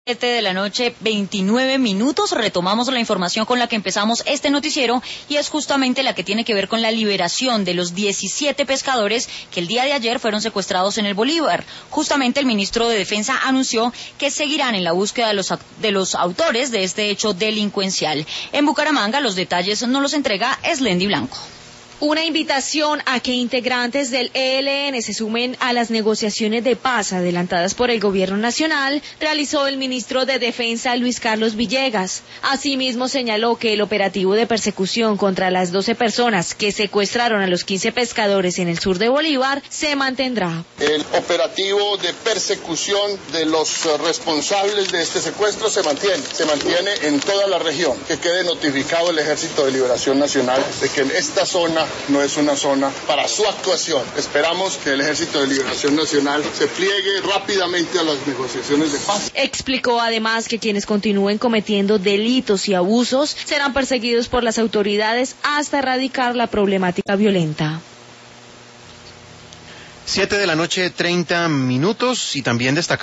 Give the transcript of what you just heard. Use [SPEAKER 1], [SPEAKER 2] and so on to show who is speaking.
[SPEAKER 1] 7 de la noche, 29 minutos. Retomamos la información con la que empezamos este noticiero y es justamente la que tiene que ver con la liberación de los 17 pescadores que el día de ayer fueron secuestrados en el Bolívar. Justamente el ministro de Defensa anunció que seguirán en la búsqueda de los autores de este hecho delincuencial. En Bucaramanga los detalles nos los entrega Eslendi Blanco.
[SPEAKER 2] Una invitación a que integrantes del ELN se sumen a las negociaciones de paz adelantadas por el gobierno nacional realizó el ministro de Defensa Luis Carlos Villegas. Asimismo señaló que el operativo de persecución contra las 12 personas que secuestraron a los 15 pescadores en el sur de Bolívar se mantendrá.
[SPEAKER 3] El operativo de persecución de los responsables de este secuestro se mantiene en toda la región. Que quede notificado el Ejército de Liberación Nacional de que en esta zona no es una zona para su actuación. Esperamos que el Ejército de Liberación Nacional se pliegue rápidamente a las negociaciones de paz.
[SPEAKER 2] Explicó además que quienes continúen cometiendo delitos y abusos serán perseguidos por las autoridades hasta erradicar la problemática violenta.
[SPEAKER 4] 7 de la noche, 30 minutos, y también destacar